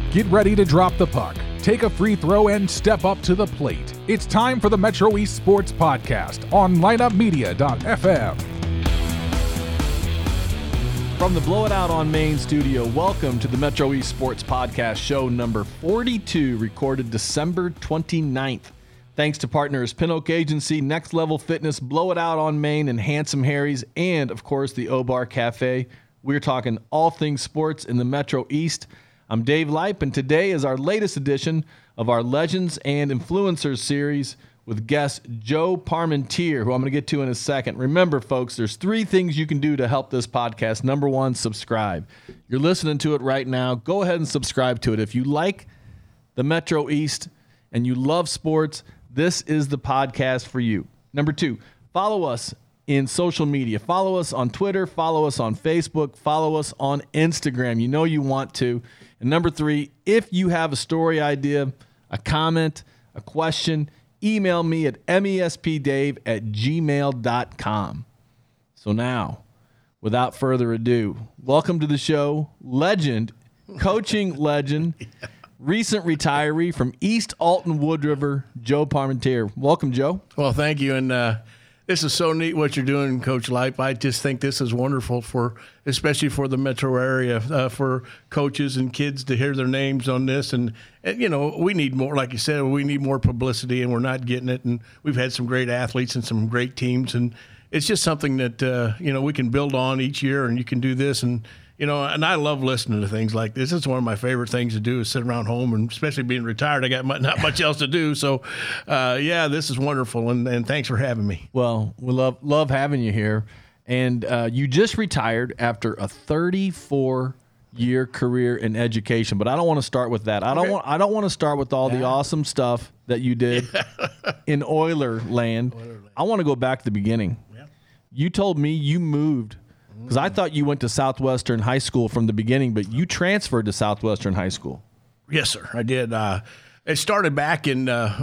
Get ready to drop the puck, take a free throw, and step up to the plate. It's time for the Metro East Sports Podcast on lineupmedia.fm. From the Blow It Out on Main studio, welcome to the Metro East Sports Podcast, show number 42, recorded December 29th. Thanks to partners Pinoak Agency, Next Level Fitness, Blow It Out on Main, and Handsome Harry's, and, of course, the O-Bar Cafe. We're talking all things sports in the Metro East. I'm Dave Leip, and today is our latest edition of our Legends and Influencers series with guest Joe Parmentier, who I'm going to get to in a second. Remember, folks, there's 3 things you can do to help this podcast. Number 1, subscribe. You're listening to it right now. Go ahead and subscribe to it. If you like the Metro East and you love sports, this is the podcast for you. Number 2, follow us in social media. Follow us on Twitter. Follow us on Facebook. Follow us on Instagram. You know you want to. And number 3, if you have a story idea, a comment, a question, email me at mespdave@gmail.com. So now, without further ado, welcome to the show, legend, coaching legend, recent retiree from East Alton Wood River, Joe Parmentier. Welcome, Joe. Well, thank you. And this is so neat what you're doing, Coach Leip. I just think this is wonderful especially for the metro area, for coaches and kids to hear their names on this. And, you know, we need more, like you said, we need more publicity, and we're not getting it. And we've had some great athletes and some great teams. And it's just something that, we can build on each year, and you can do this. And, and I love listening to things like this. It's one of my favorite things to do is sit around home, and especially being retired, I got not much else to do. So, this is wonderful, and thanks for having me. Well, we love having you here. And you just retired after a 34-year career in education, but I don't want to start with that. I don't want to start with all the awesome stuff that you did in Oiler land. I want to go back to the beginning. Yeah. You told me you moved. Because I thought you went to Southwestern High School from the beginning, but you transferred to Southwestern High School. Yes, sir, I did. It started back in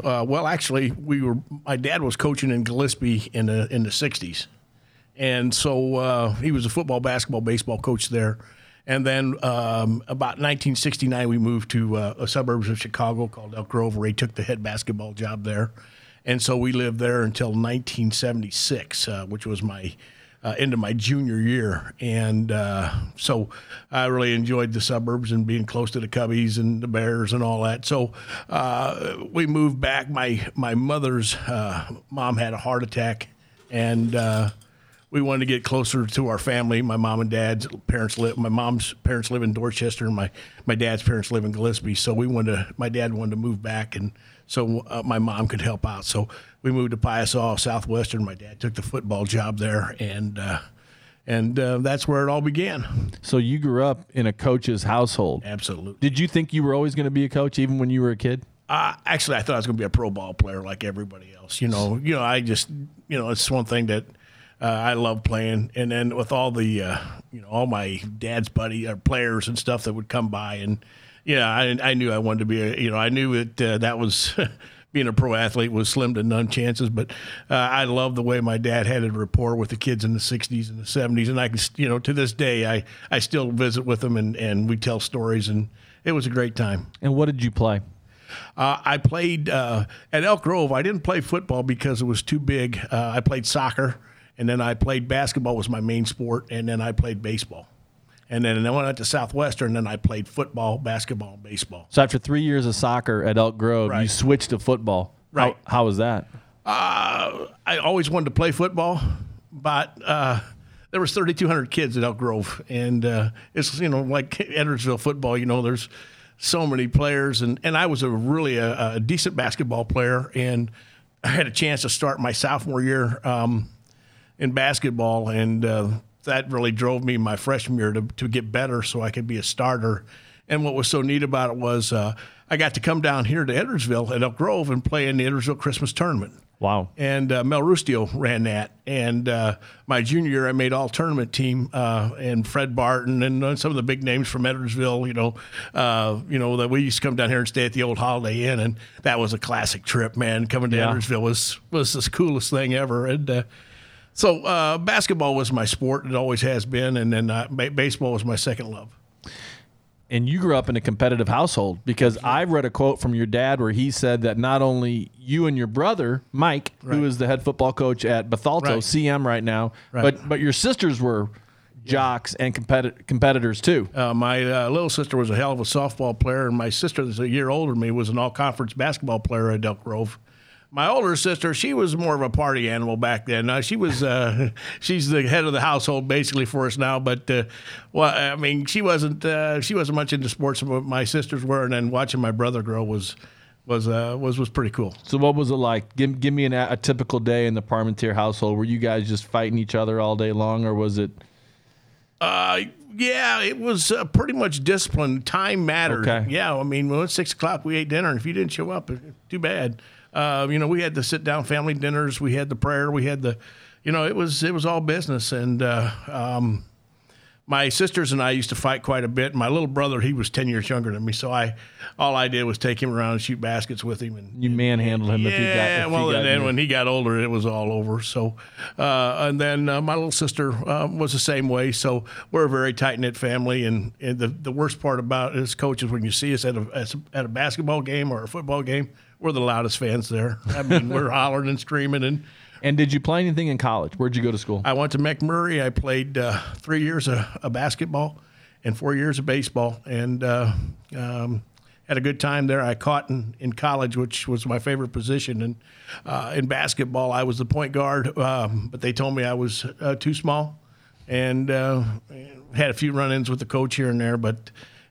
my dad was coaching in Gillespie in the 60s, and so he was a football, basketball, baseball coach there. And then about 1969, we moved to a suburbs of Chicago called Elk Grove, where he took the head basketball job there, and so we lived there until 1976, which was my into my junior year. And so I really enjoyed the suburbs and being close to the Cubbies and the Bears and all that. So we moved back. My mother's mom had a heart attack, and we wanted to get closer to our family. My mom and dad's parents my mom's parents live in Dorchester, and my dad's parents live in Gillespie. So my dad wanted to move back, and so my mom could help out. So we moved to Piasaw, Southwestern. My dad took the football job there, and that's where it all began. So you grew up in a coach's household. Absolutely. Did you think you were always going to be a coach, even when you were a kid? Actually, I thought I was going to be a pro ball player like everybody else. I just, it's one thing that I love playing. And then with all the, all my dad's players and stuff that would come by, and I knew I wanted to be I knew that was being a pro athlete was slim to none chances, but I love the way my dad had a rapport with the kids in the 60s and the 70s, and I can, to this day, I still visit with them, and we tell stories, and it was a great time. And what did you play? I played at Elk Grove. I didn't play football because it was too big. I played soccer, and then I played basketball was my main sport, and then I played baseball. And then I went to Southwestern, and then I played football, basketball, and baseball. So after 3 years of soccer at Elk Grove, right. You switched to football. Right. How was that? I always wanted to play football, but there was 3,200 kids at Elk Grove. And it's, like Edwardsville football, there's so many players. And I was a decent basketball player, and I had a chance to start my sophomore year in basketball, and that really drove me my freshman year to get better so I could be a starter. And what was so neat about it was I got to come down here to Edwardsville at Elk Grove and play in the Edwardsville Christmas Tournament. Wow. And Mel Rustio ran that. And my junior year, I made all-tournament team, and Fred Barton and some of the big names from Edwardsville, that we used to come down here and stay at the old Holiday Inn. And that was a classic trip, man. Coming to Edwardsville was the coolest thing ever. And so basketball was my sport. It always has been. And then baseball was my second love. And you grew up in a competitive household, because I read a quote from your dad where he said that not only you and your brother, Mike, who is the head football coach at Bethalto, CM right now, but your sisters were jocks and competitors too. My little sister was a hell of a softball player, and my sister, that's a year older than me, was an all-conference basketball player at Elk Grove. My older sister, she was more of a party animal back then. She was, she's the head of the household basically for us now. But she wasn't much into sports. But my sisters were, and then watching my brother grow was pretty cool. So what was it like? Give me a typical day in the Parmentier household. Were you guys just fighting each other all day long, or was it? Yeah, it was pretty much discipline. Time mattered. Okay. Yeah, I mean, when it was 6 o'clock, we ate dinner, and if you didn't show up, too bad. We had the sit-down family dinners. We had the prayer. We had the, it was all business. And my sisters and I used to fight quite a bit. My little brother, he was 10 years younger than me, so all I did was take him around and shoot baskets with him. And you manhandled him. Then when he got older, it was all over. So, and then my little sister was the same way. So we're a very tight-knit family. And the worst part about it as coaches, when you see us at a basketball game or a football game, we're the loudest fans there. I mean, we're hollering and screaming. And did you play anything in college? Where'd you go to school? I went to McMurray. I played 3 years of basketball and 4 years of baseball, and had a good time there. I caught in college, which was my favorite position. And in basketball, I was the point guard, but they told me I was too small, and had a few run-ins with the coach here and there. But,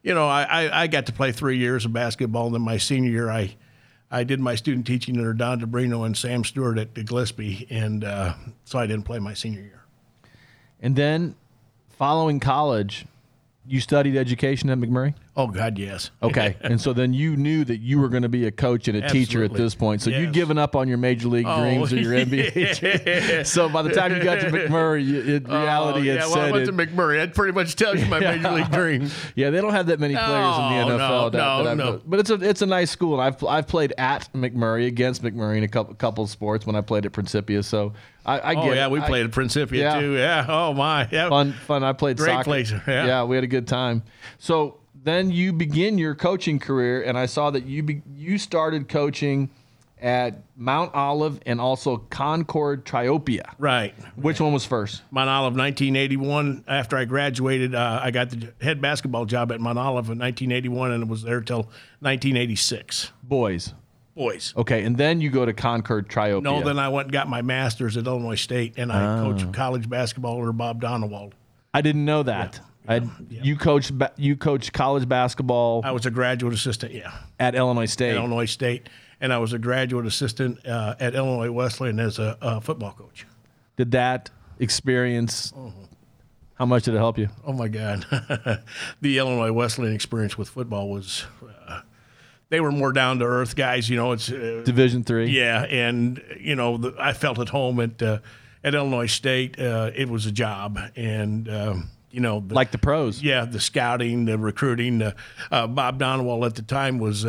I got to play 3 years of basketball, and then my senior year, I did my student teaching under Don DeBrino and Sam Stewart at Gillespie, and so I didn't play my senior year. And then, following college, you studied education at McMurray? Oh, God, yes. Okay. And so then you knew that you were going to be a coach and a teacher at this point. So you'd given up on your major league dreams or your NBA dreams. So by the time you got to McMurray, reality had set I went to McMurray. That pretty much tells you my major league dream. Yeah, they don't have that many players in the NFL. No. But it's a nice school. And I've played at McMurray, against McMurray in a couple of sports when I played at Principia. So I get it. We played at Principia too. Yeah. Oh, my. Yeah. Fun. I played Great soccer. Place. Yeah, we had a good time. So then you begin your coaching career, and I saw that you started coaching at Mount Olive and also Concord Triopia. Right. Which one was first? Mount Olive, 1981. After I graduated, I got the head basketball job at Mount Olive in 1981, and it was there till 1986. Boys. Okay, and then you go to Concord Triopia. No, then I went and got my master's at Illinois State, and I coached college basketball under Bob Donewald. I didn't know that. You coached college basketball. I was a graduate assistant, at Illinois State. At Illinois State, and I was a graduate assistant at Illinois Wesleyan as a football coach. Did that experience? How much did it help you? Oh my God, the Illinois Wesleyan experience with football was. They were more down to earth guys, It's Division III. Yeah, and I felt at home at Illinois State. It was a job, and. Like the pros. Yeah, the scouting, the recruiting. Bob Donewald at the time was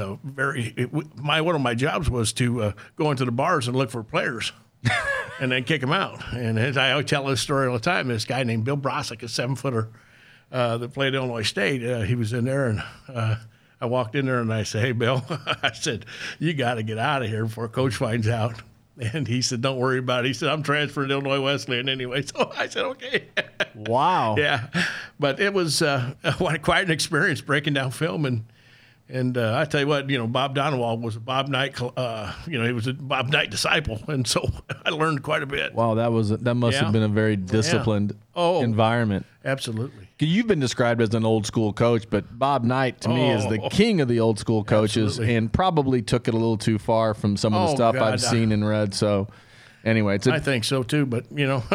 one of my jobs was to go into the bars and look for players and then kick them out. And as I always tell this story all the time, this guy named Bill Brosick, a 7-footer that played at Illinois State, he was in there, and I walked in there and I said, "Hey, Bill," I said, "you got to get out of here before Coach finds out." And he said, "Don't worry about it." He said, "I'm transferring to Illinois Wesleyan anyway." So I said, "Okay." Wow. Yeah. But it was quite an experience breaking down film. And I tell you what, Bob Donewald was a Bob Knight, he was a Bob Knight disciple. And so I learned quite a bit. Wow, that must have been a very disciplined environment. Absolutely. You've been described as an old school coach, but Bob Knight to me is the king of the old school coaches. Absolutely. And probably took it a little too far from some of the stuff I've seen and read. So anyway, I think so too. But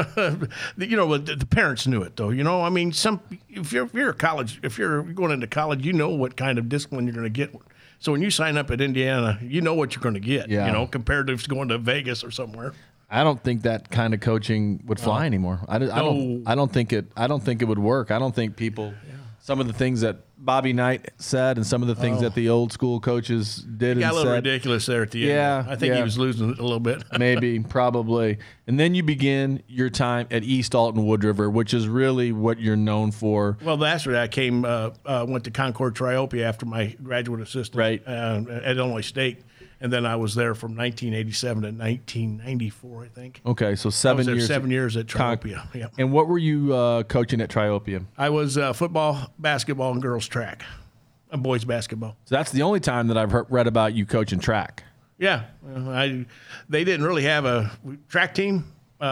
the parents knew it though. I mean, if you're going into college, what kind of discipline you're going to get. So when you sign up at Indiana, you know what you're going to get. Yeah. Compared to going to Vegas or somewhere. I don't think that kind of coaching would fly anymore. I don't think it would work. I don't think people. Some of the things that Bobby Knight said and some of the things that the old school coaches did Got and a little said. ridiculous there at the end. Yeah, I think yeah. he was losing it a little bit. Maybe, probably. And then you begin your time at East Alton Wood River, which is really what you're known for. Well, after that, I went to Concord Triopia after my graduate assistant Right. At Illinois State. And then I was there from 1987 to 1994, I think. Okay, so I was 7 there years. 7 years at Triopia. Yeah. And what were you coaching at Triopia? I was football, basketball, and girls track, and boys basketball. So that's the only time that I've read about you coaching track. Yeah, they didn't really have a track team.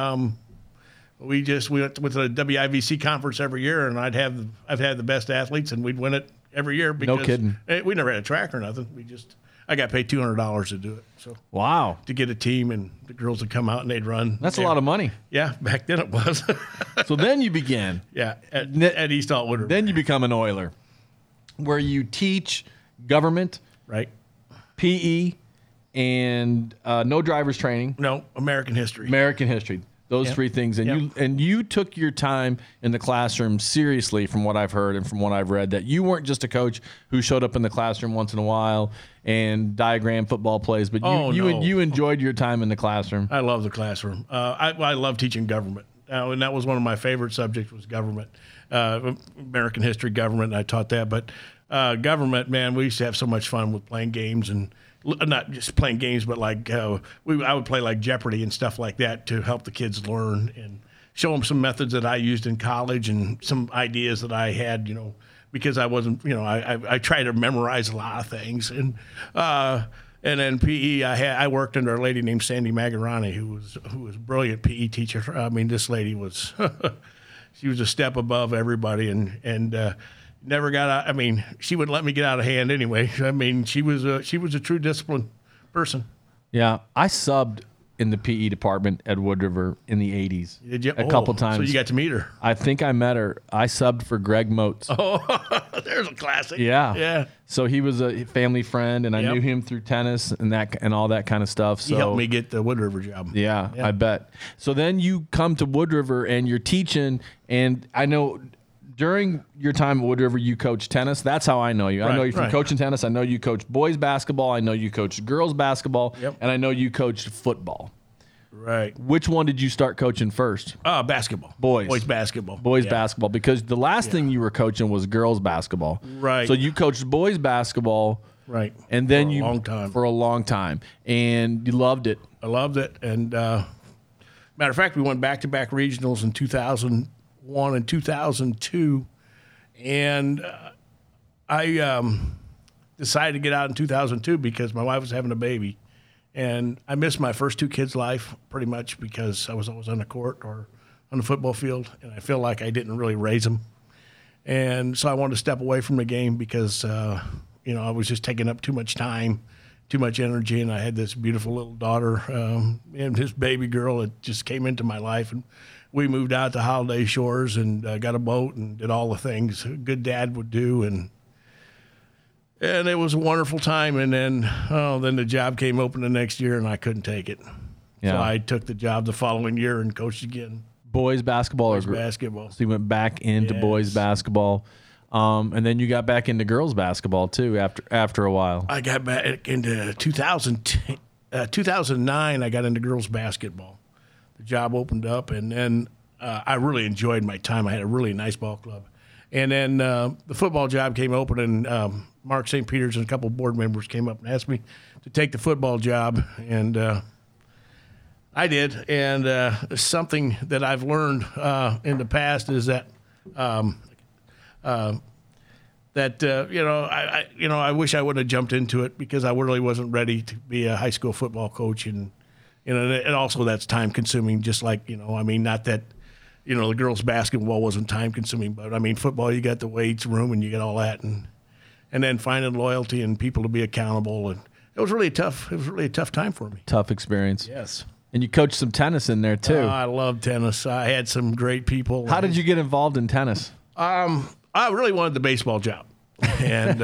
We went with a WIVC conference every year, and I've had the best athletes, and we'd win it every year. Because kidding. We never had a track or nothing. I got paid $200 to do it. So Wow. to get a team, and the girls would come out and they'd run. That's a lot of money. Yeah, back then it was. So then you begin. Yeah, at East Alton Wood River. Then you become an Oiler, where you teach government, Right? PE, and no driver's training, No, American history. American history. Those Yep. three things, and you took your time in the classroom seriously, from what I've heard and from what I've read. That you weren't just a coach who showed up in the classroom once in a while and diagram football plays, but you enjoyed your time in the classroom. I love the classroom. I love teaching government, and that was one of my favorite subjects was government, American history, government. And I taught that, but government, man, we used to have so much fun with playing games and. Not just playing games, but like I would play like Jeopardy and stuff like that to help the kids learn and show them some methods that I used in college and some ideas that I had, because I wasn't, I try to memorize a lot of things. And then PE, I worked under a lady named Sandy Magarani, who was a brilliant PE teacher. I mean, this lady was, she was a step above everybody, and never got out. I mean, she wouldn't let me get out of hand anyway. I mean, she was a true disciplined person. Yeah, I subbed in the PE department at Wood River in the 80s. Did you? A couple times. So you got to meet her. I think I met her. I subbed for Greg Moats. Oh, there's a classic. Yeah. Yeah. So he was a family friend, and I Yep. knew him through tennis and all that kind of stuff. So He helped me get the Wood River job. Yeah, I bet. So then you come to Wood River and you're teaching, and I know during your time at Wood River, you coach tennis. That's how I know you. I know you from coaching tennis. I know you coach boys basketball. I know you coach girls basketball. Yep. And I know you coached football. Right. Which one did you start coaching first? Basketball. Boys. Boys basketball. Boys Yeah. basketball, because the last thing you were coaching was girls basketball. Right. So you coached boys basketball. Right. And then For a long time. And you loved it. I loved it. And matter of fact, we went back-to-back regionals in 2001 and 2002. And I decided to get out in 2002 because my wife was having a baby. And I missed my first two kids' life pretty much because I was always on the court or on the football field. And I feel like I didn't really raise them. And so I wanted to step away from the game because, I was just taking up too much time, too much energy. And I had this beautiful little daughter and this baby girl that just came into my life. And we moved out to Holiday Shores and got a boat and did all the things a good dad would do. And it was a wonderful time. And then the job came open the next year and I couldn't take it. Yeah. So I took the job the following year and coached again. Boys basketball or Basketball. So you went back into Yes. boys basketball. And then you got back into girls basketball too after a while. I got back into 2009. I got into girls basketball. The job opened up, and then I really enjoyed my time. I had a really nice ball club. And then the football job came open, and Mark St. Peters and a couple of board members came up and asked me to take the football job, and I did. And something that I've learned in the past is that I wish I wouldn't have jumped into it because I really wasn't ready to be a high school football coach, and and also that's time consuming. Just like not that the girls basketball wasn't time consuming, but I mean football, you got the weights room and you get all that, and then finding loyalty and people to be accountable, and it was really a tough time for me. Tough experience. Yes. And you coached some tennis in there too. I love tennis. I had some great people. How did you get involved in tennis? I really wanted the baseball job, and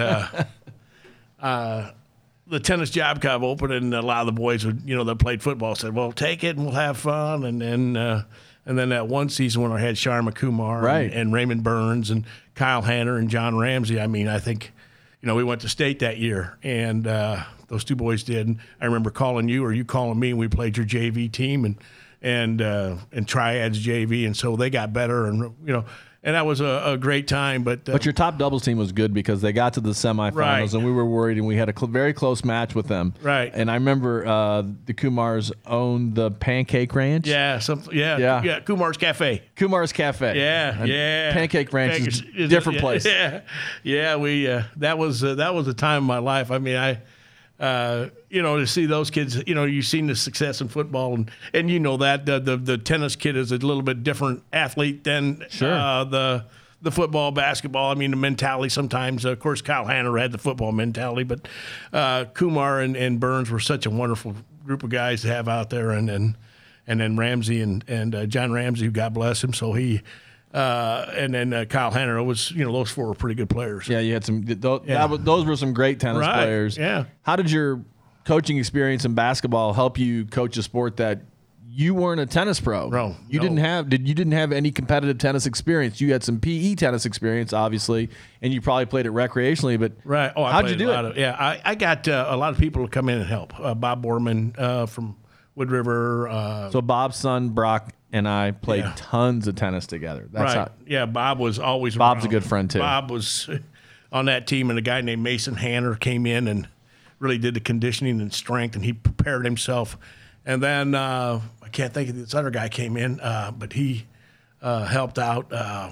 the tennis job came open, and a lot of the boys that played football said, "Well, take it and we'll have fun." And then And then that one season when I had Sharma Kumar Right. and Raymond Burns and Kyle Hanner and John Ramsey, I mean, I think, we went to state that year, and those two boys did. And I remember calling you or you calling me, and we played your JV team and Triads JV, and so they got better, and and that was a great time. But your top doubles team was good because they got to the semifinals, Right. and we were worried, and we had a very close match with them. Right. And I remember the Kumars owned the Pancake Ranch. yeah, Kumar's Cafe. Kumar's Cafe. Yeah, And yeah. Pancake Ranch is a Is- different yeah, place. Yeah. We that was a time in my life. I mean, to see those kids, you've seen the success in football, and that the tennis kid is a little bit different athlete than the football, basketball. I mean, the mentality sometimes. Of course, Kyle Hanner had the football mentality, but Kumar and Burns were such a wonderful group of guys to have out there, and then Ramsey and John Ramsey, God bless him. So he. And then Kyle Hanner was, those four were pretty good players. Yeah, you had some. Those were some great tennis Right, players. yeah. How did your coaching experience in basketball help you coach a sport that you weren't a tennis pro? No, you no. didn't have any competitive tennis experience. You had some PE tennis experience, obviously, and you probably played it recreationally. But Right. Oh, how'd you do it? I got a lot of people to come in and help. Bob Borman from Wood River. So Bob's son Brock and I played Yeah. tons of tennis together. That's Right. Yeah, Bob was always Bob's around. a good friend, too. Bob was on that team, and a guy named Mason Hanner came in and really did the conditioning and strength, and he prepared himself. And then I can't think of this other guy came in, but he helped out.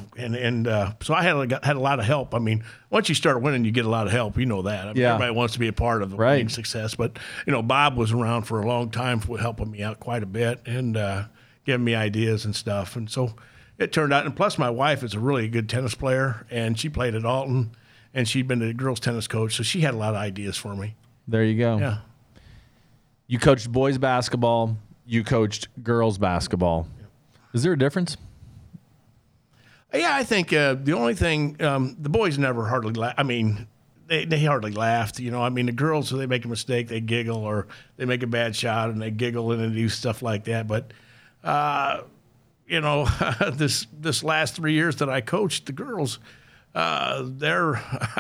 So I had a lot of help. I mean, once you start winning, you get a lot of help. You know that. I mean, Yeah. Everybody wants to be a part of the Right. winning success. But, Bob was around for a long time for helping me out quite a bit and giving me ideas and stuff. And so it turned out. And plus, my wife is a really good tennis player, and she played at Alton, and she'd been a girls' tennis coach. So she had a lot of ideas for me. There you go. Yeah. You coached boys basketball. You coached girls basketball. Is there a difference? Yeah, I think the only thing the boys never hardly laugh. I mean, they hardly laughed. I mean, the girls, they make a mistake, they giggle, or they make a bad shot and they giggle and they do stuff like that. But this last 3 years that I coached the girls, they're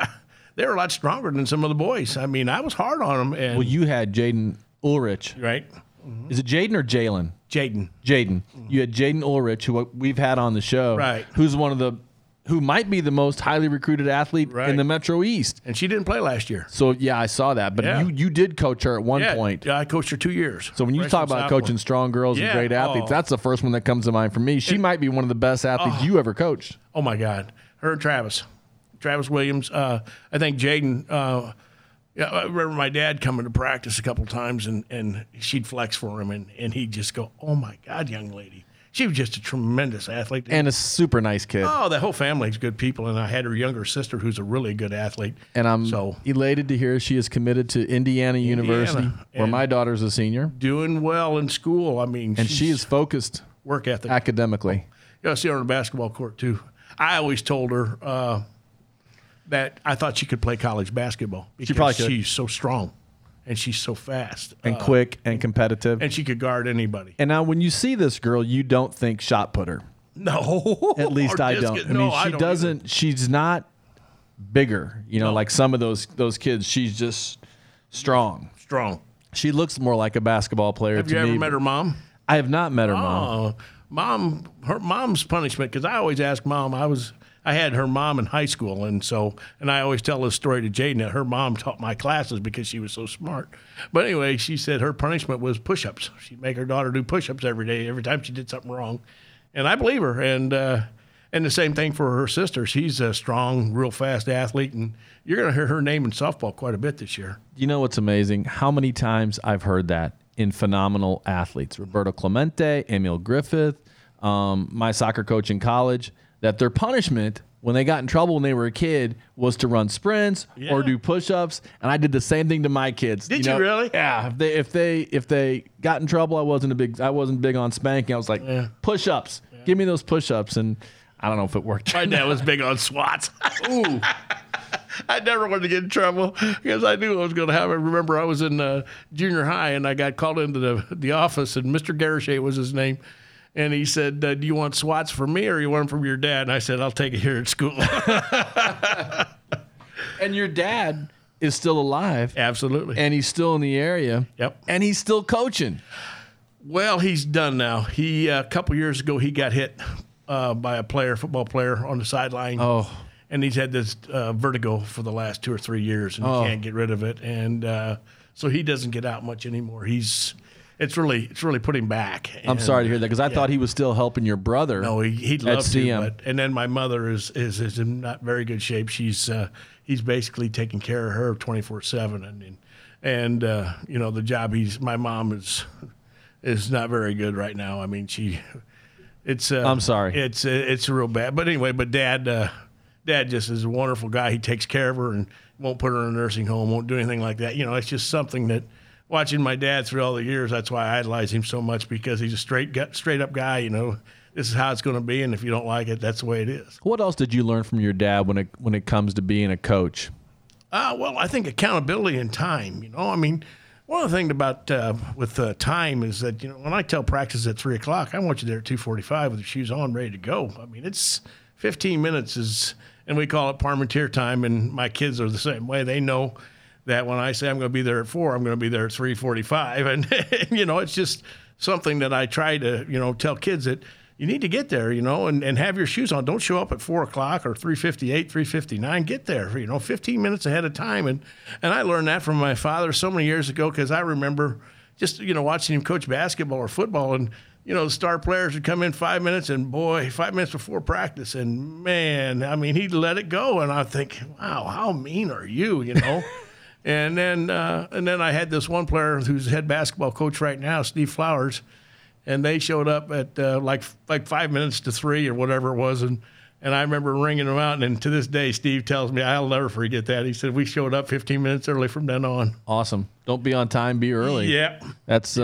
a lot stronger than some of the boys. I mean, I was hard on them. And Well, you had Jaden Ulrich. right, Is it Jaden or Jalen? Jaden. Jaden. You had Jaden Ulrich, who we've had on the show, Right. who might be the most highly recruited athlete Right. in the Metro East. And she didn't play last year. So yeah, I saw that. But Yeah. you did coach her at one point. Yeah, I coached her 2 years. So when you talk Freshman, about sophomore. coaching strong girls and Yeah. great athletes, Oh. that's the first one that comes to mind for me. She might be one of the best athletes you ever coached. Oh my God, her and Travis Williams. I think Jaden. I remember my dad coming to practice a couple times, and she'd flex for him, and he'd just go, "Oh my God, young lady." She was just a tremendous athlete. And a super nice kid. oh, the whole family's good people, and I had her younger sister who's a really good athlete. And I'm so elated to hear she is committed to Indiana University, where and- my daughter's a senior. doing well in school. I mean, And she is focused work ethic. academically. You know, see her on the basketball court too. I always told her that I thought she could play college basketball. Because probably could. She's so strong, and she's so fast, And quick and competitive. and she could guard anybody. And now when you see this girl, you don't think shot putter. No, At least Or I discus. don't. I No, mean, she don't doesn't. either. She's not bigger, No. like some of those kids. She's just strong. Strong. She looks more like a basketball player Have to you me. ever met her mom? I have not met her mom. Her mom's punishment, because I always ask mom. I had her mom in high school, and I always tell this story to Jaden that her mom taught my classes because she was so smart. But anyway, she said her punishment was push-ups. She'd make her daughter do push-ups every day, every time she did something wrong, and I believe her. And the same thing for her sister. She's a strong, real fast athlete, and you're going to hear her name in softball quite a bit this year. You know what's amazing? How many times I've heard that in phenomenal athletes. Roberto Clemente, Emil Griffith, my soccer coach in college, that their punishment when they got in trouble when they were a kid was to run sprints or do push-ups. And I did the same thing to my kids. Did you really? Yeah. If they got in trouble, I wasn't big on spanking. I was like, push-ups. Give me those push-ups. And I don't know if it worked. My dad was big on swats. Ooh. I never wanted to get in trouble because I knew I was going to have it. Remember, I was in junior high, and I got called into the office, and Mr. Garichet was his name. And he said, do you want swats from me or you want them from your dad? And I said, I'll take it here at school. And your dad is still alive. Absolutely. And he's still in the area. Yep. And he's still coaching. Well, he's done now. He a couple years ago, he got hit by a football player on the sideline. Oh. And he's had this vertigo for the last 2 or 3 years, and he can't get rid of it. And so he doesn't get out much anymore. It's really put him back. I'm sorry to hear that because I thought he was still helping your brother. No, he'd love to. CM. And then my mother is in not very good shape. He's basically taking care of her 24/7, and the job my mom is not very good right now. I mean I'm sorry. It's real bad. But anyway, Dad just is a wonderful guy. He takes care of her and won't put her in a nursing home, won't do anything like that. It's just something that watching my dad through all the years, that's why I idolize him so much, because he's a straight up guy. This is how it's going to be, and if you don't like it, that's the way it is. What else did you learn from your dad when it comes to being a coach? Well, I think accountability and time. One of the things about with time is that when I tell practice at 3:00, I want you there at 2:45 with your shoes on, ready to go. It's 15 minutes and we call it Parmentier time, and my kids are the same way. They know that when I say I'm going to be there at 4, I'm going to be there at 3:45, and it's just something that I try to tell kids that you need to get there, and have your shoes on. Don't show up at 4:00 or 3:58, 3:59. Get there, 15 minutes ahead of time. And I learned that from my father so many years ago, because I remember just watching him coach basketball or football, and the star players would come in 5 minutes, and 5 minutes before practice, and man, he'd let it go, and I think, wow, how mean are you, And then I had this one player who's head basketball coach right now, Steve Flowers, and they showed up at like 5 minutes to 3 or whatever it was, and I remember ringing them out, and to this day, Steve tells me, I'll never forget that. He said, we showed up 15 minutes early from then on. Awesome. Don't be on time, be early. Yeah. That's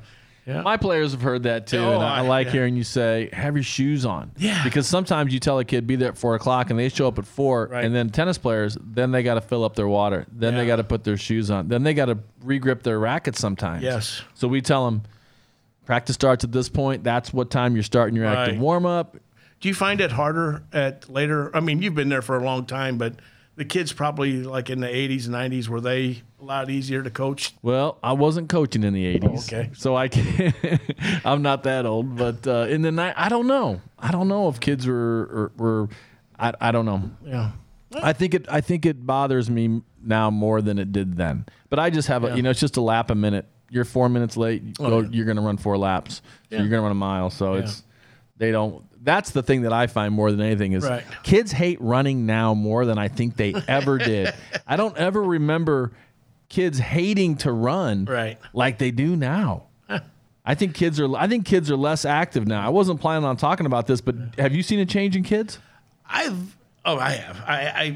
my players have heard that too, and I like hearing you say, have your shoes on. Yeah. Because sometimes you tell a kid, be there at 4:00, and they show up at 4, right. And then tennis players, then they got to fill up their water. Then they got to put their shoes on. Then they got to re-grip their rackets sometimes. Yes. So we tell them, practice starts at this point. That's what time you're starting your active warm-up. Do you find it harder at later? You've been there for a long time, but the kids probably like in the 80s and 90s, were they a lot easier to coach? Well, I wasn't coaching in the 80s. Oh, okay. So I can't, I'm not that old, but in the night, I don't know. I don't know if kids were I don't know. Yeah. I think it bothers me now more than it did then. But I just have it's just a lap a minute. You're 4 minutes late, you're going to run 4 laps. So you're going to run a mile. So that's the thing that I find more than anything is kids hate running now more than I think they ever did. I don't ever remember kids hating to run like they do now. I think kids are less active now. I wasn't planning on talking about this, but have you seen a change in kids? I have.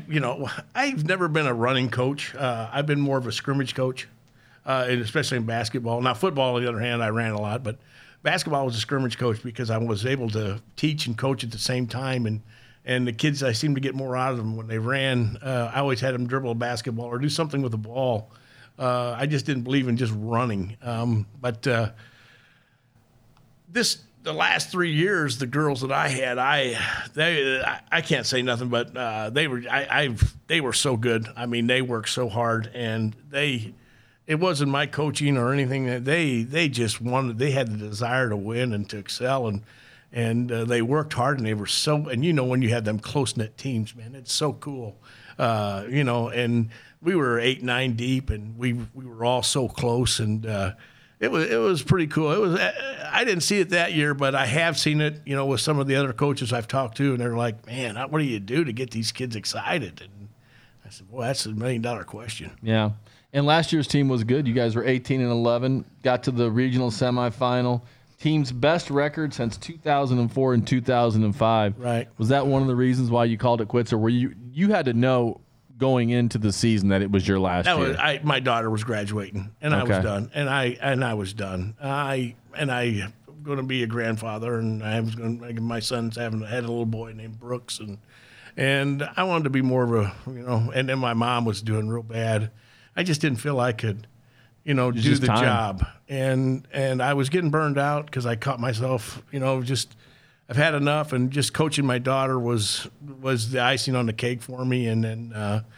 I've never been a running coach. I've been more of a scrimmage coach, and especially in basketball. Now, football, on the other hand, I ran a lot, but basketball was a scrimmage coach because I was able to teach and coach at the same time, and the kids, I seemed to get more out of them when they ran. I always had them dribble a basketball or do something with the ball. I just didn't believe in just running. But the last 3 years, the girls that I had, I can't say nothing, but they were so good. They worked so hard, and it wasn't my coaching or anything. They just wanted. They had the desire to win and to excel, and they worked hard, and they were so. And when you have them close knit teams, man, it's so cool. And we were 8, 9 deep, and we were all so close, and it was pretty cool. It was. I didn't see it that year, but I have seen it. With some of the other coaches I've talked to, and they're like, "Man, what do you do to get these kids excited?" And I said, "Well, that's $1 million question." Yeah. And last year's team was good. You guys were 18-11, got to the regional semifinal. Team's best record since 2004 and 2005. Right. Was that one of the reasons why you called it quits, or were you had to know going into the season that it was your last year? My daughter was graduating, and I was done. And I was done. I'm going to be a grandfather, and my son's had a little boy named Brooks, and I wanted to be more of a and then my mom was doing real bad. I just didn't feel I could, do just the time. job. And I was getting burned out because I caught myself, I've had enough, and just coaching my daughter was the icing on the cake for me. And then,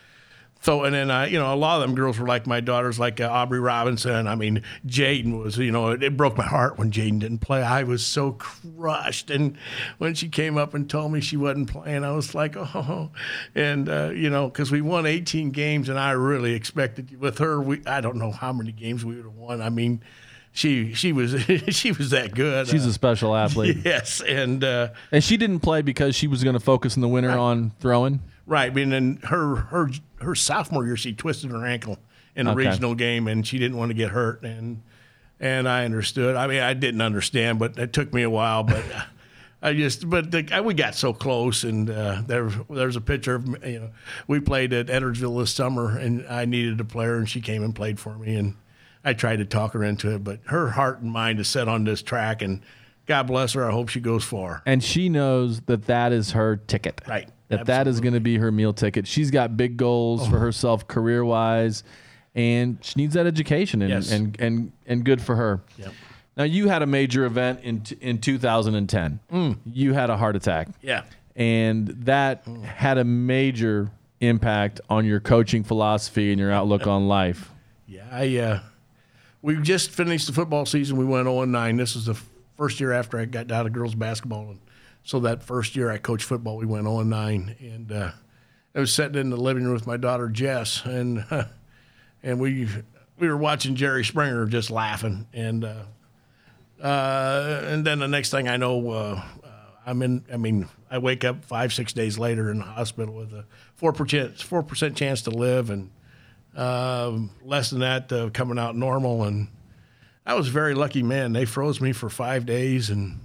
a lot of them girls were like my daughters, like Aubrey Robinson. I mean, Jaden was, it broke my heart when Jaden didn't play. I was so crushed. And when she came up and told me she wasn't playing, I was like, oh. And, because we won 18 games, and I really expected with her, I don't know how many games we would have won. I mean, she was she was that good. She's a special athlete. Yes, and she didn't play because she was going to focus in the winter on throwing. Right. I mean, and her sophomore year, she twisted her ankle in a regional game, and she didn't want to get hurt. And I understood. I mean, I didn't understand, but it took me a while. But we got so close, and there's a picture of we played at Edwardsville this summer, and I needed a player, and she came and played for me, and I tried to talk her into it, but her heart and mind is set on this track, and God bless her. I hope she goes far. And she knows that is her ticket. Right. That is going to be her meal ticket. She's got big goals for herself career-wise, and she needs that education, and good for her. Yep. Now, you had a major event in 2010. You had a heart attack. Yeah. And that had a major impact on your coaching philosophy and your outlook on life. Yeah, we just finished the football season. We went 0-9. This was the first year after I got out of girls basketball. And so that first year I coached football, we went 0-9. And I was sitting in the living room with my daughter, Jess, and we were watching Jerry Springer just laughing. And then the next thing I know, I wake up 5-6 days later in the hospital with a 4% chance to live, and less than that coming out normal. And I was a very lucky man. They froze me for 5 days, and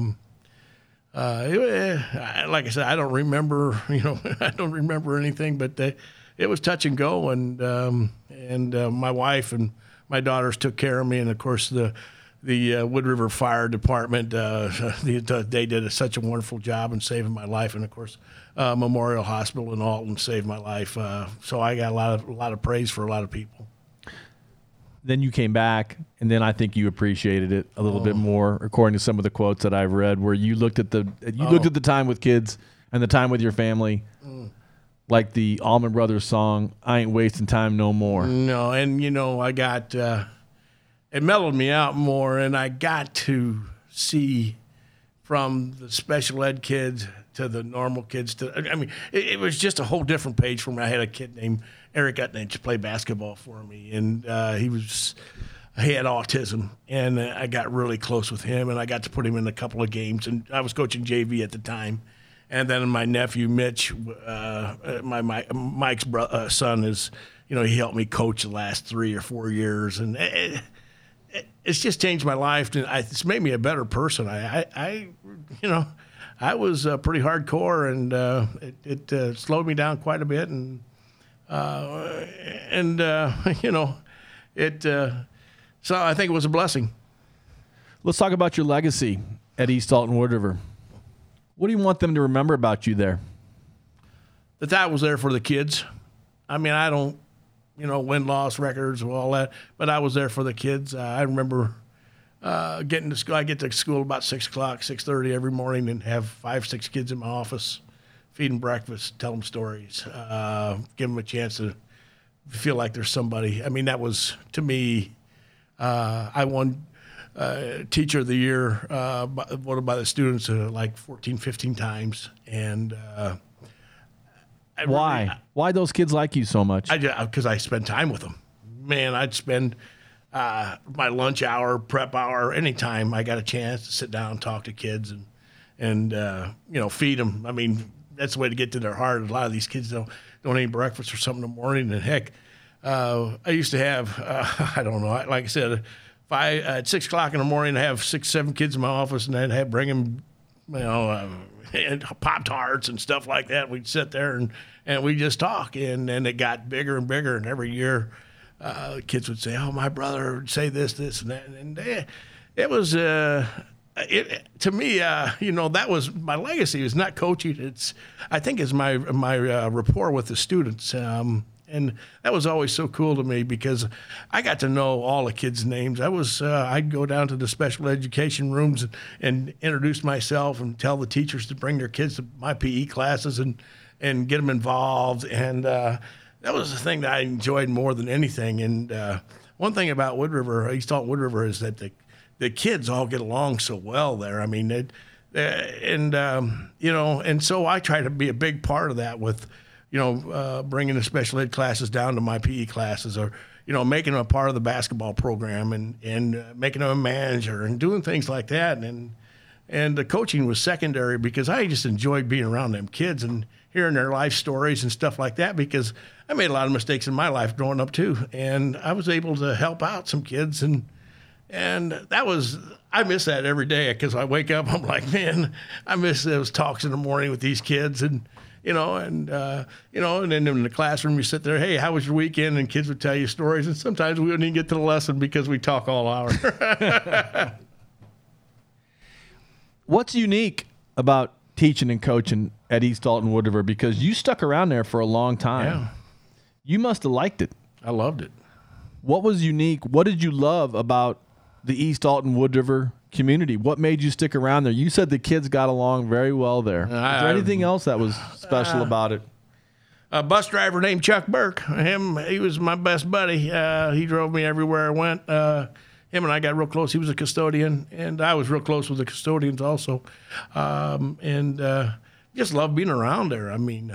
like I said, I don't remember anything, but it was touch and go. And my wife and my daughters took care of me, and of course the Wood River Fire Department, they did such a wonderful job in saving my life, and of course Memorial Hospital in Alton saved my life. So I got a lot of praise for a lot of people. Then you came back, and then I think you appreciated it a little bit more, according to some of the quotes that I've read, where you looked at the time with kids and the time with your family, like the Allman Brothers song, "I Ain't Wasting Time No More." No, and I got it mellowed me out more, and I got to see from the special ed kids to the normal kids. It was just a whole different page for me. I had a kid named Eric Utnich play basketball for me, and he had autism, and I got really close with him, and I got to put him in a couple of games, and I was coaching JV at the time. And then my nephew Mitch, Mike's son, is he helped me coach the last 3 or 4 years, and it's just changed my life, and it's made me a better person. I was pretty hardcore, and it slowed me down quite a bit, and so I think it was a blessing. Let's talk about your legacy at East Alton Wood River. What do you want them to remember about you there? That was there for the kids. I mean, I don't, win-loss records and all that, but I was there for the kids. I remember getting to school. I get to school about 6 o'clock, 6:30 every morning, and have 5-6 kids in my office, feed them breakfast, tell them stories, give them a chance to feel like there's somebody. I mean, that was, to me, I won Teacher of the Year, voted by the students like 14, 15 times. And Why those kids like you so much? Because I spend time with them. Man, I'd spend my lunch hour, prep hour, anytime I got a chance to sit down and talk to kids and feed them. I mean, that's the way to get to their heart. A lot of these kids don't eat breakfast or something in the morning. And heck, I used to have, I don't know, like I said, at 6 o'clock in the morning, I have 6, 7 kids in my office, and I'd bring them, Pop-Tarts and stuff like that. We'd sit there and we'd just talk, and then it got bigger and bigger, and every year kids would say, "Oh, my brother would say this, and that," and it was to me, that was my legacy. It was not coaching. I think it's my rapport with the students, and And that was always so cool to me because I got to know all the kids' names. I'd go down to the special education rooms and introduce myself and tell the teachers to bring their kids to my PE classes and get them involved. And that was the thing that I enjoyed more than anything. And one thing about Wood River, East Alton Wood River, is that the kids all get along so well there. I mean, and so I try to be a big part of that with, bringing the special ed classes down to my PE classes, or, making them a part of the basketball program and making them a manager and doing things like that. And the coaching was secondary because I just enjoyed being around them kids and hearing their life stories and stuff like that, because I made a lot of mistakes in my life growing up too. And I was able to help out some kids, and I miss that every day, because I wake up, I'm like, man, I miss those talks in the morning with these kids. And, and then in the classroom, you sit there, hey, how was your weekend? And kids would tell you stories. And sometimes we wouldn't even get to the lesson because we talk all hour. What's unique about teaching and coaching at East Alton Wood River? Because you stuck around there for a long time. Yeah. You must have liked it. I loved it. What was unique? What did you love about the East Alton Wood River community? What made you stick around there? You said the kids got along very well there. Is there anything else that was special about it? A bus driver named Chuck Burke. He was my best buddy. He drove me everywhere I went. Him and I got real close. He was a custodian, and I was real close with the custodians also. Just loved being around there. I mean,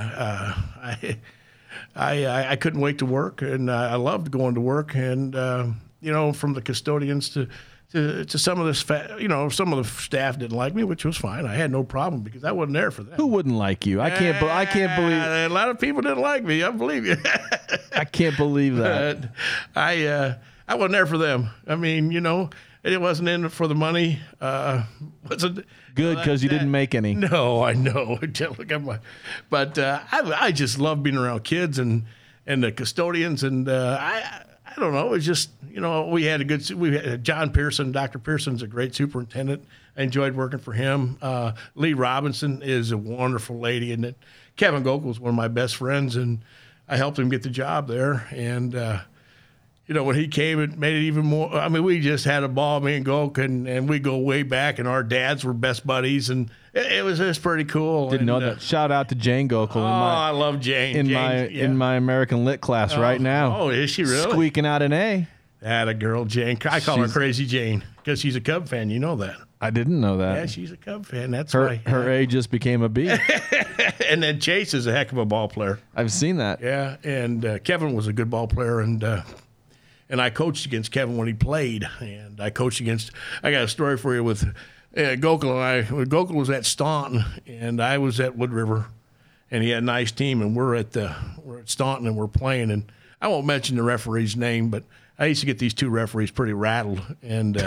I couldn't wait to work, and I loved going to work. And from the custodians to some of the some of the staff didn't like me, which was fine. I had no problem because I wasn't there for that. Who wouldn't like you? I can't believe a lot of people didn't like me. I believe you. I can't believe that. I wasn't there for them. I mean, it wasn't in it for the money. Wasn't good because you didn't make any. No, I know. But I just love being around kids and the custodians, and I don't know. It was just we had John Pearson. Dr. Pearson's a great superintendent. I enjoyed working for him. Lee Robinson is a wonderful lady, and Kevin Gokel was one of my best friends, and I helped him get the job there. And when he came, it made it even more. I mean, we just had a ball, me and Gok, and we go way back, and our dads were best buddies, and it was just pretty cool. Didn't know that. Shout out to Jane Gokel. I love Jane. In my American Lit class right now. Oh, is she really? Squeaking out an A. That a girl, Jane. I call her Crazy Jane because she's a Cub fan. You know that. I didn't know that. Yeah, she's a Cub fan. That's her. Her A just became a B. And then Chase is a heck of a ball player. I've seen that. Yeah, and Kevin was a good ball player, and I coached against Kevin when he played, and I coached against. I got a story for you with Gokel and I. Gokel was at Staunton, and I was at Wood River, and he had a nice team, and we're at Staunton, and we're playing, and I won't mention the referee's name, but I used to get these two referees pretty rattled, and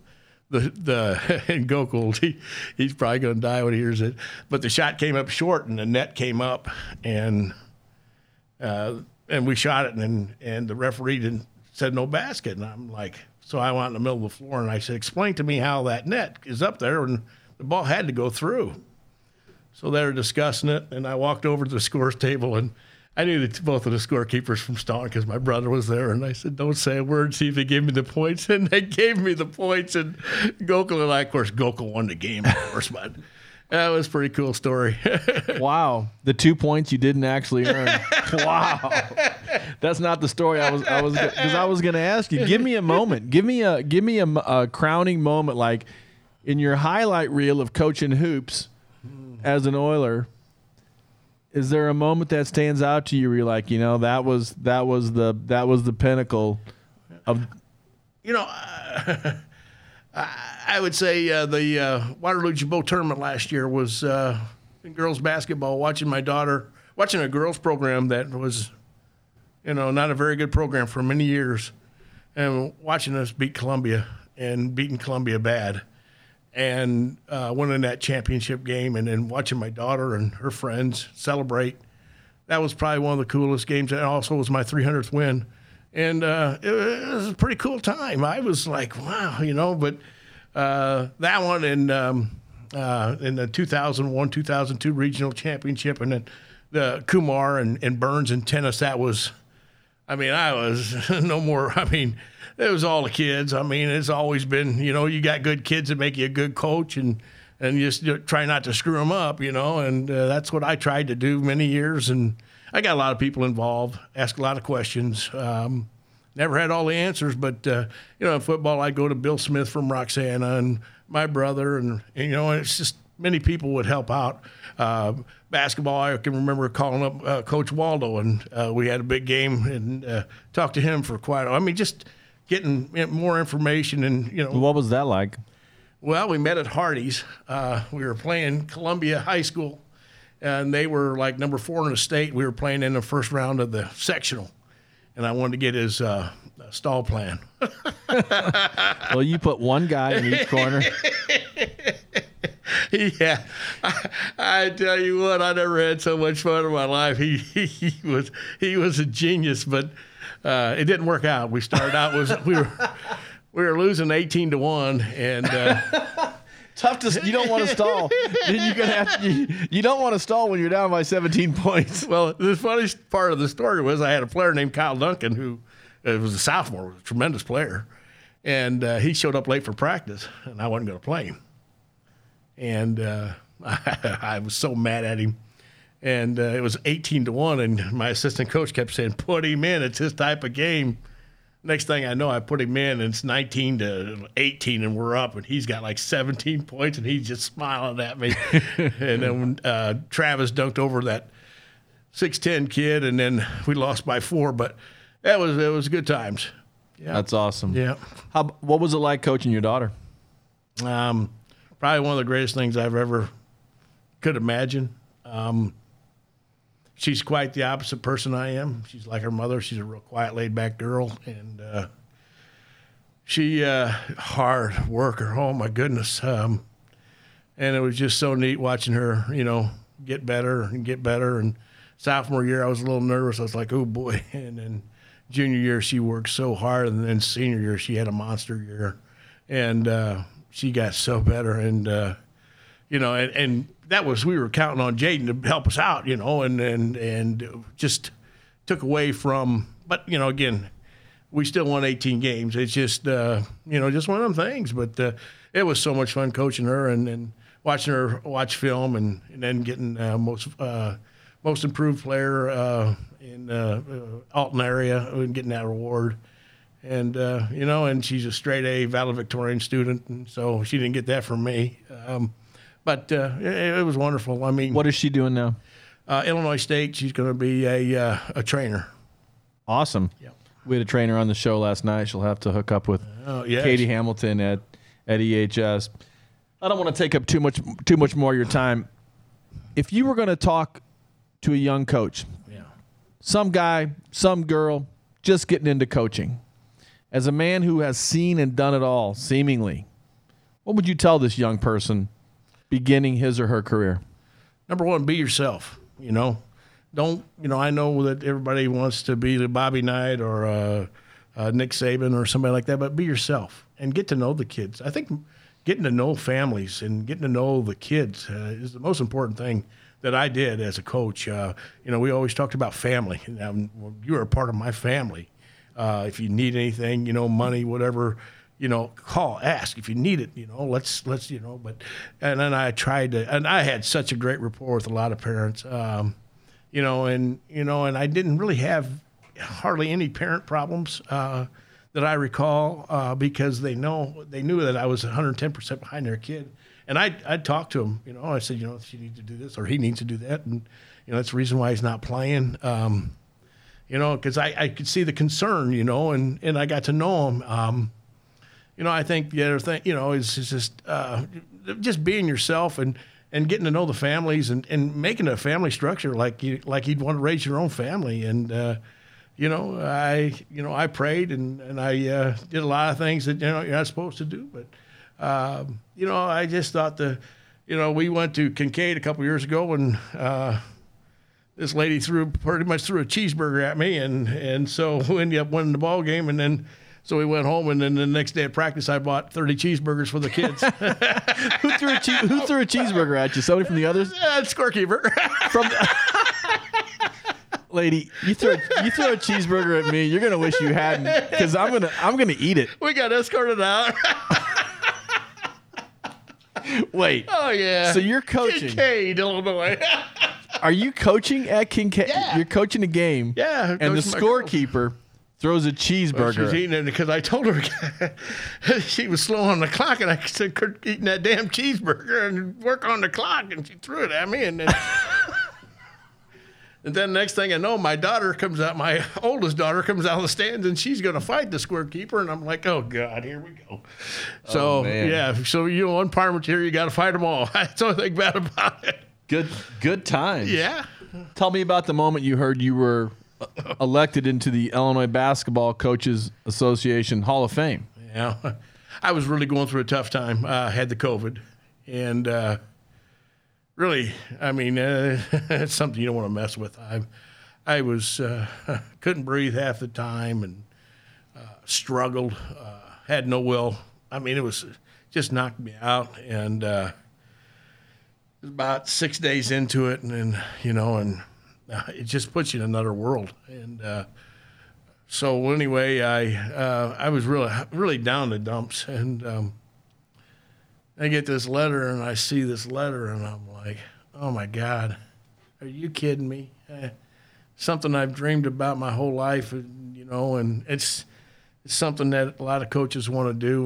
and Gokel, he's probably going to die when he hears it, but the shot came up short, and the net came up, and we shot it, and the referee said no basket, and I'm like, so I went in the middle of the floor, and I said, explain to me how that net is up there, and the ball had to go through. So they were discussing it, and I walked over to the scores table, and I knew both of the scorekeepers from Staunton because my brother was there, and I said, don't say a word, see if they gave me the points, and they gave me the points, and Gokel and I, of course, Gokel won the game, of course, but that was a pretty cool story. Wow. The 2 points you didn't actually earn. Wow. That's not the story I was going to ask you. Give me a moment. Give me a crowning moment, like in your highlight reel of coaching hoops as an Oiler. Is there a moment that stands out to you where you're like, that was the pinnacle of I would say the Waterloo Jabot tournament last year was in girls basketball, watching a girls program that was, not a very good program for many years, and watching us beat Columbia and beating Columbia bad, and winning that championship game, and then watching my daughter and her friends celebrate. That was probably one of the coolest games. It also was my 300th win. And it was a pretty cool time. I was like, wow, but that one in the 2001, 2002 regional championship, and then the Kumar and Burns in tennis, that was I mean, I was no more. I mean, it was all the kids. I mean, it's always been, you got good kids that make you a good coach, and you just try not to screw them up, and that's what I tried to do many years. And I got a lot of people involved, ask a lot of questions. Never had all the answers, but, in football, I'd go to Bill Smith from Roxana and my brother, and it's just many people would help out. Basketball, I can remember calling up Coach Waldo, and we had a big game and talked to him for quite a while. I mean, just getting more information and, What was that like? Well, we met at Hardee's. We were playing Columbia High School, and they were like number 4 in the state. We were playing in the first round of the sectional, and I wanted to get his stall plan. Well, you put one guy in each corner. Yeah, I tell you what, I never had so much fun in my life. He was a genius, but it didn't work out. We started out we were losing 18-1, and tough to. You don't want to stall. You don't want to stall when you're down by 17 points. Well, the funniest part of the story was I had a player named Kyle Duncan who was a sophomore, was a tremendous player, and he showed up late for practice, and I wasn't going to play him. And I was so mad at him. And it was 18-1, and my assistant coach kept saying, "Put him in. It's his type of game." Next thing I know, I put him in, and it's 19-18, and we're up, and he's got like 17 points, and he's just smiling at me. And then when Travis dunked over that 6'10" kid, and then we lost by 4, but it was good times. Yeah. That's awesome. Yeah. What was it like coaching your daughter? Probably one of the greatest things I've ever could imagine. She's quite the opposite person I am. She's like her mother. She's a real quiet, laid-back girl, and she hard worker. Oh my goodness! And it was just so neat watching her, get better and get better. And sophomore year, I was a little nervous. I was like, oh boy. And then junior year, she worked so hard, and then senior year, she had a monster year, and she got so better. And and that was, we were counting on Jaden to help us out, and just took away from, but, again, we still won 18 games. It's just, just one of them things. But it was so much fun coaching her and watching her watch film and then getting most improved player in Alton area and getting that award. And, and she's a straight A valedictorian student, and so she didn't get that from me. But it was wonderful. I mean, what is she doing now? Illinois State. She's going to be a trainer. Awesome. Yeah. We had a trainer on the show last night. She'll have to hook up with Katie Hamilton at EHS. I don't want to take up too much more of your time. If you were going to talk to a young coach, some guy, some girl, just getting into coaching, as a man who has seen and done it all, seemingly, what would you tell this young person beginning his or her career? Number one, be yourself. Don't, I know that everybody wants to be the Bobby Knight or Nick Saban or somebody like that, but be yourself and get to know the kids. I think getting to know families and getting to know the kids is the most important thing that I did as a coach. We always talked about family. You are a part of my family. If you need anything, money, whatever, call, ask if you need it, let's, but, and then I tried to, and I had such a great rapport with a lot of parents, and I didn't really have hardly any parent problems, that I recall, because they knew that I was 110% behind their kid. And I'd talk to them, I said, she needs to do this or he needs to do that. And, that's the reason why he's not playing. Because I could see the concern, and I got to know him. I think the other thing, is just being yourself and getting to know the families and making a family structure like you'd want to raise your own family. And, I prayed and I did a lot of things that, you're not supposed to do. But, I just thought we went to Kincaid a couple years ago and this lady pretty much threw a cheeseburger at me. And so we ended up winning the ball game. And then so we went home, and then the next day at practice, I bought 30 cheeseburgers for the kids. Who threw a cheeseburger at you? Somebody from the others? Scorekeeper. lady, you throw a cheeseburger at me, you're gonna wish you hadn't, because I'm gonna eat it. We got escorted out. Wait. Oh yeah. So you're coaching? Kincaid, Illinois. Are you coaching at Kincaid? Yeah. You're coachting a game. Yeah. And the scorekeeper throws a cheeseburger. She's eating it because I told her she was slow on the clock, and I said, "Quit eating that damn cheeseburger and work on the clock." And she threw it at me, and then. And then next thing I know, my oldest daughter comes out of the stands, and she's going to fight the scorekeeper. And I'm like, oh, God, here we go. So, so, one Parmentier, you got to fight them all. That's the only thing bad about it. Good times. Yeah. Tell me about the moment you heard you were elected into the Illinois Basketball Coaches Association Hall of Fame. Yeah. I was really going through a tough time. I had the COVID. And really, I mean, it's something you don't want to mess with. I was couldn't breathe half the time and struggled, had no will. I mean, it was just knocked me out. And it was about 6 days into it, and it just puts you in another world. And so anyway, I was really down the dumps, and I get this letter, and I see this letter, and I'm like, oh, my God, are you kidding me? Something I've dreamed about my whole life, and it's something that a lot of coaches want to do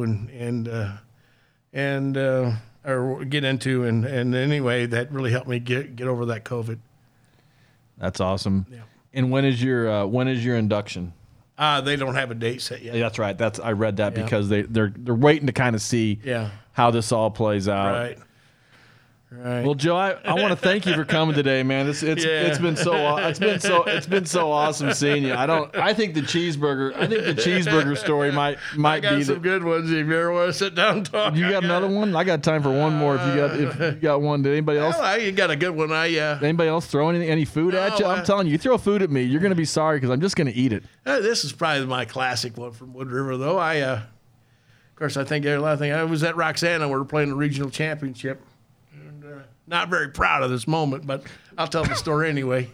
or get into. And anyway, that really helped me get over that COVID. That's awesome. Yeah. And when is your induction? They don't have a date set yet. Yeah, that's right. I read that because they're waiting to kind of see how this all plays out. Right. Well, Joe, I want to thank you for coming today, man. It's been so awesome seeing you. I think the cheeseburger story might I got some good ones. If you ever want to sit down and talk, you got another one? I got time for one more. If you got one, did anybody else? You got a good one. Anybody else throw any food at you? I'm telling you, you throw food at me, you're gonna be sorry because I'm just gonna eat it. This is probably my classic one from Wood River, though. Of course, I think a lot of things. I was at Roxana. We were playing the regional championship. Not very proud of this moment, but I'll tell the story anyway.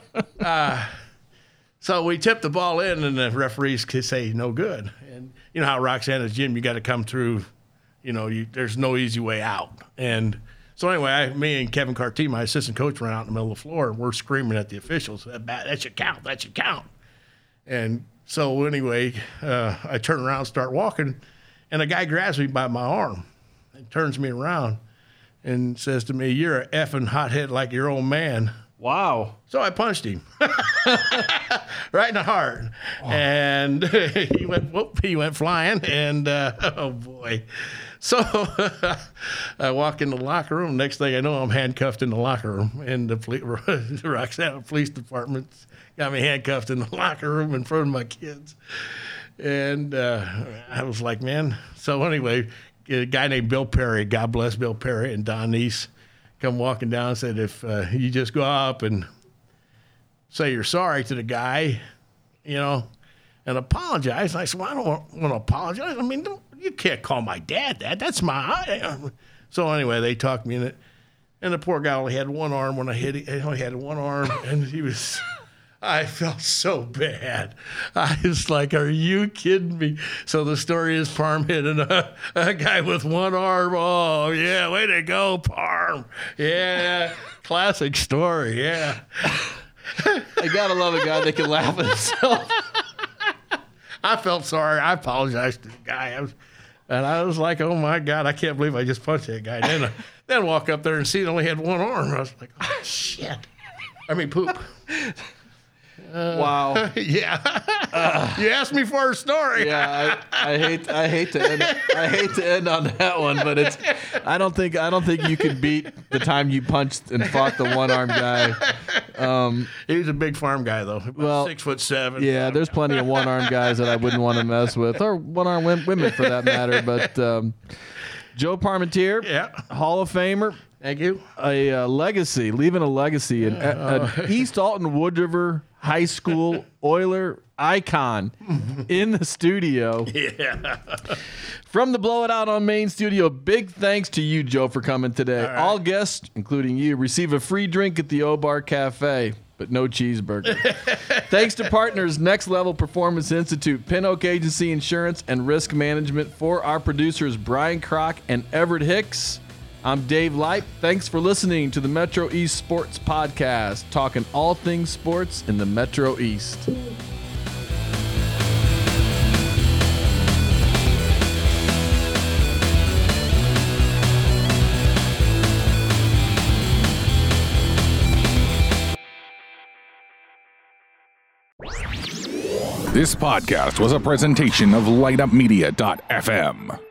So we tipped the ball in, and the referees could say no good. And you know how Roxana's gym, you got to come through. There's no easy way out. And so anyway, me and Kevin Carty, my assistant coach, ran out in the middle of the floor, and we're screaming at the officials, "That should count! That should count!" And so anyway, I turn around and start walking, and a guy grabs me by my arm and turns me around and says to me, "You're a effing hothead like your old man." Wow. So I punched him right in the heart. Wow. And he went flying. And, oh, boy. So I walk in the locker room. Next thing I know, I'm handcuffed in the locker room. And the Roxana Police Department got me handcuffed in the locker room in front of my kids. And I was like, man. So anyway, a guy named Bill Perry, God bless Bill Perry, and Don Neese come walking down and said, if you just go up and say you're sorry to the guy, and apologize. And I said, well, I don't want to apologize. I mean, you can't call my dad that. That's my. So anyway, they talked me in it. And the poor guy only had one arm when I hit him. He only had one arm, and he was... I felt so bad. I was like, are you kidding me? So the story is Parm hitting a guy with one arm. Oh, yeah, way to go, Parm. Yeah, classic story, yeah. I got to love a guy that can laugh at himself. I felt sorry. I apologized to the guy. I was like, oh, my God, I can't believe I just punched that guy. Then walk up there and see he only had one arm. I was like, oh, shit. I mean, poop. Wow. Yeah. You asked me for a story. Yeah, I hate to end on that one, but I don't think you could beat the time you punched and fought the one-armed guy. He was a big farm guy though. About 6'7". Yeah, there's plenty of one-armed guys that I wouldn't want to mess with, or one-armed women for that matter. But Joe Parmentier, Hall of Famer. Thank you. A legacy, leaving a legacy, an East Alton Wood River High School Oiler icon in the studio. Yeah. From the Blow It Out on Main studio, big thanks to you, Joe, for coming today. All right. All guests, including you, receive a free drink at the O-Bar Cafe. but no cheeseburger. Thanks to partners Next Level Performance Institute, Pin Oak Agency Insurance and Risk Management. For our producers Brian Kroc and Everett Hicks, I'm Dave Leip. Thanks for listening to the Metro East Sports Podcast, talking all things sports in the Metro East. This podcast was a presentation of LightUpMedia.fm.